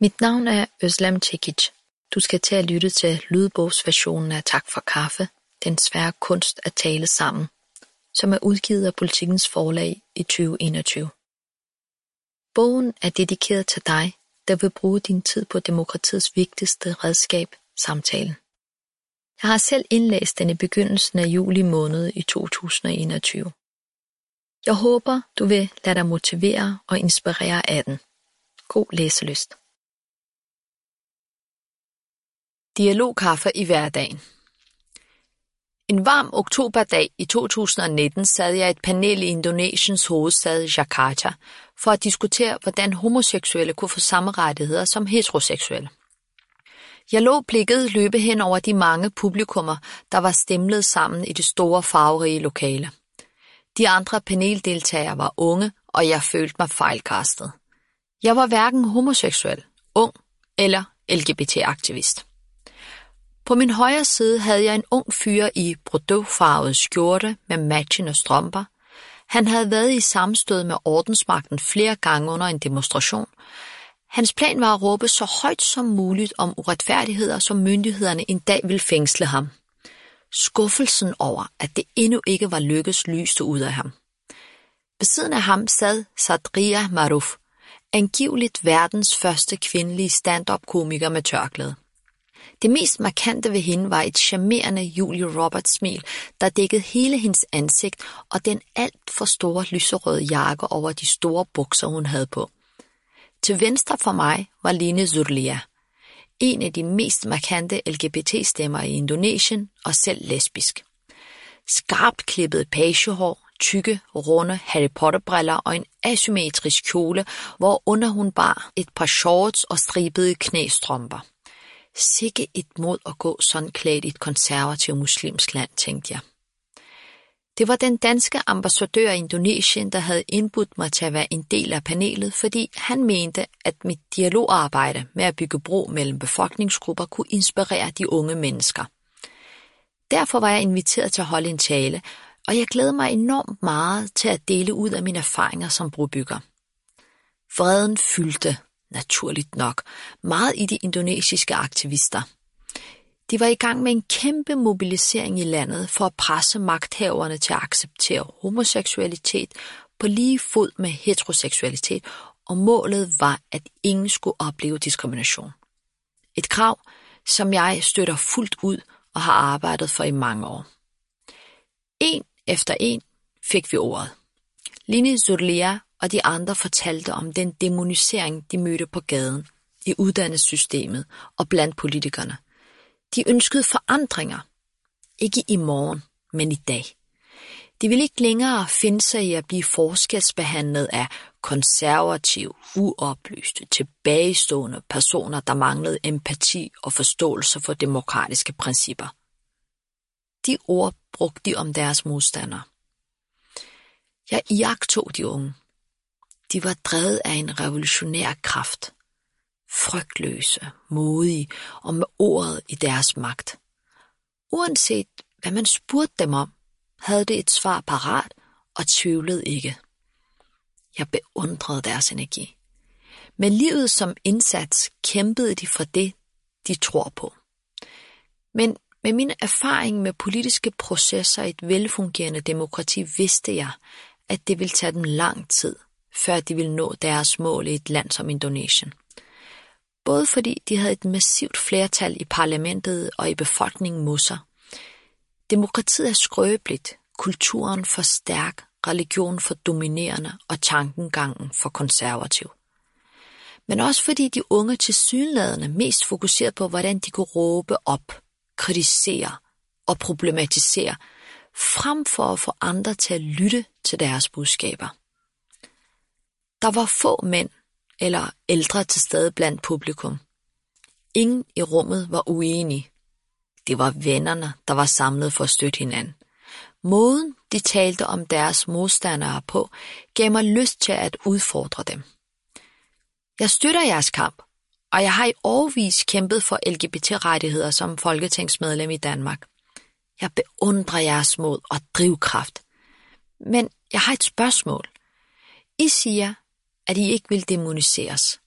Mit navn er Özlem Cekic. Du skal til at lytte til lydbogsversionen af Tak for kaffe, den svære kunst at tale sammen, som er udgivet af Politikens Forlag i 2021. Bogen er dedikeret til dig, der vil bruge din tid på demokratiets vigtigste redskab, samtalen. Jeg har selv indlæst den i begyndelsen af juli måned i 2021. Jeg håber, du vil lade dig motivere og inspirere af den. God læselyst. Dialogkaffe i hverdagen. En varm oktoberdag i 2019 sad jeg i et panel i Indonesiens hovedstad Jakarta for at diskutere, hvordan homoseksuelle kunne få samme rettigheder som heteroseksuelle. Jeg lå blikket løbe hen over de mange publikummer, der var stemlet sammen i det store farverige lokale. De andre paneldeltagere var unge, og jeg følte mig fejlkastet. Jeg var hverken homoseksuel, ung eller LGBT-aktivist. På min højre side havde jeg en ung fyr i bordeauxfarvet skjorte med matchende strømper. Han havde været i sammenstød med ordensmagten flere gange under en demonstration. Hans plan var at råbe så højt som muligt om uretfærdigheder, som myndighederne en dag ville fængsle ham. Skuffelsen over, at det endnu ikke var lykkes, lyste ud af ham. Ved siden af ham sad Sadria Maruf, angiveligt verdens første kvindelige stand-up-komiker med tørklæde. Det mest markante ved hende var et charmerende Julia Roberts-smil, der dækkede hele hendes ansigt og den alt for store lyserøde jakke over de store bukser, hun havde på. Til venstre for mig var Line Zurlia, en af de mest markante LGBT-stemmer i Indonesien og selv lesbisk. Skarpt klippet pagehår, tykke, runde Harry Potter-briller og en asymmetrisk kjole, hvor under hun bar et par shorts og stribede knæstrømper. Sikke et mod at gå sådan klædt i et konservativt muslimsk land, tænkte jeg. Det var den danske ambassadør i Indonesien, der havde indbudt mig til at være en del af panelet, fordi han mente, at mit dialogarbejde med at bygge bro mellem befolkningsgrupper kunne inspirere de unge mennesker. Derfor var jeg inviteret til at holde en tale, og jeg glædede mig enormt meget til at dele ud af mine erfaringer som brobygger. Vreden fyldte, naturligt nok, meget i de indonesiske aktivister. De var i gang med en kæmpe mobilisering i landet for at presse magthaverne til at acceptere homoseksualitet på lige fod med heteroseksualitet, og målet var, at ingen skulle opleve diskrimination. Et krav, som jeg støtter fuldt ud og har arbejdet for i mange år. En efter en fik vi ordet. Line Zurlia og de andre fortalte om den dæmonisering, de mødte på gaden, i uddannelsessystemet og blandt politikerne. De ønskede forandringer. Ikke i morgen, men i dag. De ville ikke længere finde sig i at blive forskelsbehandlet af konservative, uoplyste, tilbagestående personer, der manglede empati og forståelse for demokratiske principper. De ord brugte de om deres modstandere. Jeg iagttog de unge. De var drevet af en revolutionær kraft. Frygtløse, modige og med ordet i deres magt. Uanset hvad man spurgte dem om, havde det et svar parat og tvivlede ikke. Jeg beundrede deres energi. Med livet som indsats kæmpede de for det, de tror på. Men med min erfaring med politiske processer i et velfungerende demokrati vidste jeg, at det ville tage dem lang tid, før de ville nå deres mål i et land som Indonesien. Både fordi de havde et massivt flertal i parlamentet og i befolkningen mod sig. Demokratiet er skrøbeligt, kulturen for stærk, religionen for dominerende og tankegangen for konservativ. Men også fordi de unge tilsyneladende mest fokuserede på, hvordan de kunne råbe op, kritisere og problematisere, frem for at få andre til at lytte til deres budskaber. Der var få mænd eller ældre til stede blandt publikum. Ingen i rummet var uenige. Det var vennerne, der var samlet for at støtte hinanden. Måden, de talte om deres modstandere på, gav mig lyst til at udfordre dem. Jeg støtter jeres kamp, og jeg har i årevis kæmpet for LGBT-rettigheder som folketingsmedlem i Danmark. Jeg beundrer jeres mod og drivkraft. Men jeg har et spørgsmål. I siger, at I ikke vil dæmoniseres.